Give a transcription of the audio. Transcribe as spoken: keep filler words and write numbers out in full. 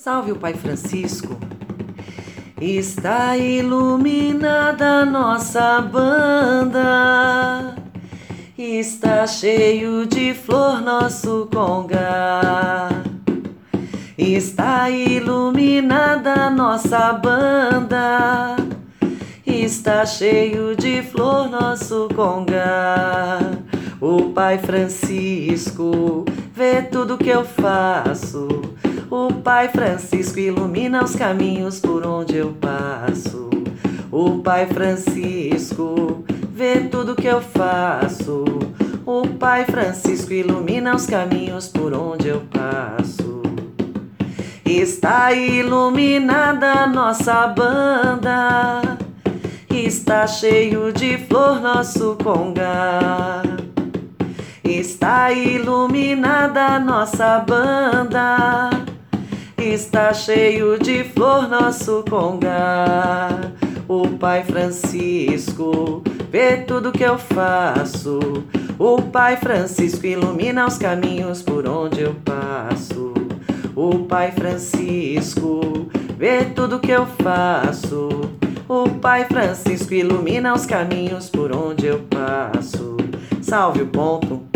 Salve o Pai Francisco. Está iluminada nossa banda, está cheio de flor nosso congá. Está iluminada nossa banda, está cheio de flor nosso congá. O Pai Francisco vê tudo que eu faço. O Pai Francisco ilumina os caminhos por onde eu passo. O Pai Francisco vê tudo que eu faço. O Pai Francisco ilumina os caminhos por onde eu passo. Está iluminada nossa banda, está cheio de flor nosso congá. Está iluminada nossa banda, está cheio de flor nosso congá. O Pai Francisco vê tudo que eu faço. O Pai Francisco ilumina os caminhos por onde eu passo. O Pai Francisco vê tudo que eu faço. O Pai Francisco ilumina os caminhos por onde eu passo. Salve o ponto.